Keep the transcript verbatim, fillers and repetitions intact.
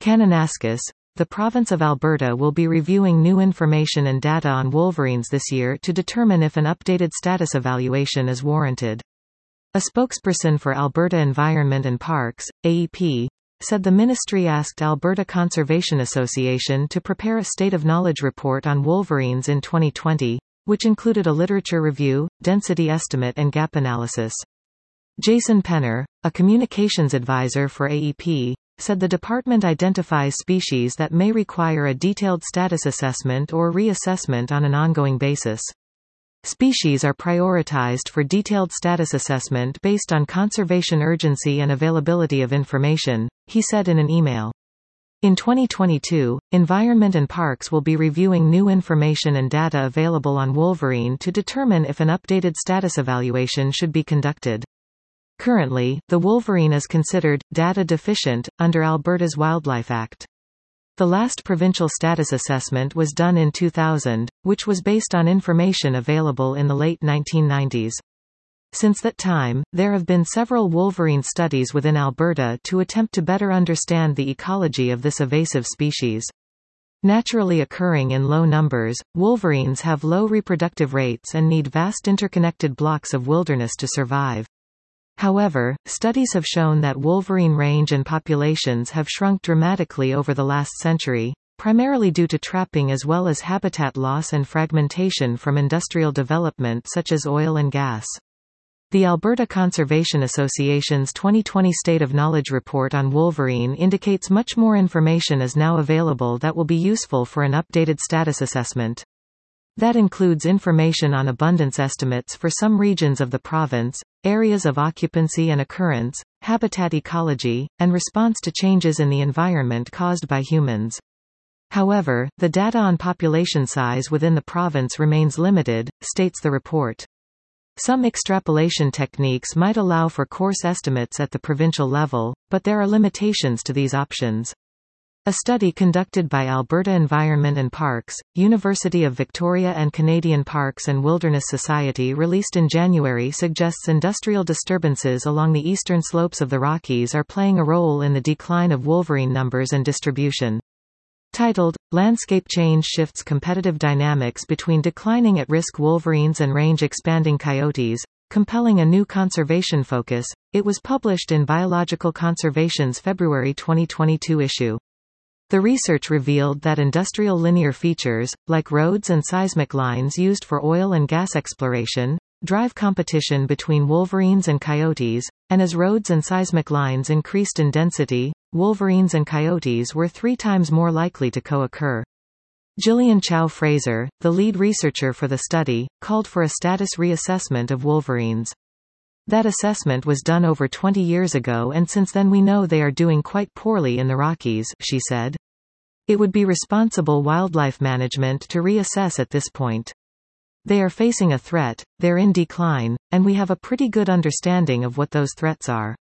Kananaskis, the province of Alberta will be reviewing new information and data on wolverines this year to determine if an updated status evaluation is warranted. A spokesperson for Alberta Environment and Parks, A E P, said the ministry asked Alberta Conservation Association to prepare a State of Knowledge report on wolverines in twenty twenty, which included a literature review, density estimate and gap analysis. Jason Penner, a communications advisor for A E P, said the department identifies species that may require a detailed status assessment or reassessment on an ongoing basis. Species are prioritized for detailed status assessment based on conservation urgency and availability of information, he said in an email. In twenty twenty-two, Environment and Parks will be reviewing new information and data available on wolverine to determine if an updated status evaluation should be conducted. Currently, the wolverine is considered data deficient under Alberta's Wildlife Act. The last provincial status assessment was done in two thousand, which was based on information available in the late nineteen nineties. Since that time, there have been several wolverine studies within Alberta to attempt to better understand the ecology of this evasive species. Naturally occurring in low numbers, wolverines have low reproductive rates and need vast interconnected blocks of wilderness to survive. However, studies have shown that wolverine range and populations have shrunk dramatically over the last century, primarily due to trapping as well as habitat loss and fragmentation from industrial development such as oil and gas. The Alberta Conservation Association's twenty twenty State of Knowledge report on wolverine indicates much more information is now available that will be useful for an updated status assessment. That includes information on abundance estimates for some regions of the province, areas of occupancy and occurrence, habitat ecology, and response to changes in the environment caused by humans. However, the data on population size within the province remains limited, states the report. Some extrapolation techniques might allow for coarse estimates at the provincial level, but there are limitations to these options. A study conducted by Alberta Environment and Parks, University of Victoria and Canadian Parks and Wilderness Society released in January suggests industrial disturbances along the eastern slopes of the Rockies are playing a role in the decline of wolverine numbers and distribution. Titled, Landscape Change Shifts Competitive Dynamics Between Declining at-Risk Wolverines and Range-Expanding Coyotes, Compelling a New Conservation Focus, it was published in Biological Conservation's February twenty twenty-two issue. The research revealed that industrial linear features, like roads and seismic lines used for oil and gas exploration, drive competition between wolverines and coyotes, and as roads and seismic lines increased in density, wolverines and coyotes were three times more likely to co-occur. Gillian Chow Fraser, the lead researcher for the study, called for a status reassessment of wolverines. That assessment was done over twenty years ago and since then we know they are doing quite poorly in the Rockies, she said. It would be responsible wildlife management to reassess at this point. They are facing a threat, they're in decline, and we have a pretty good understanding of what those threats are.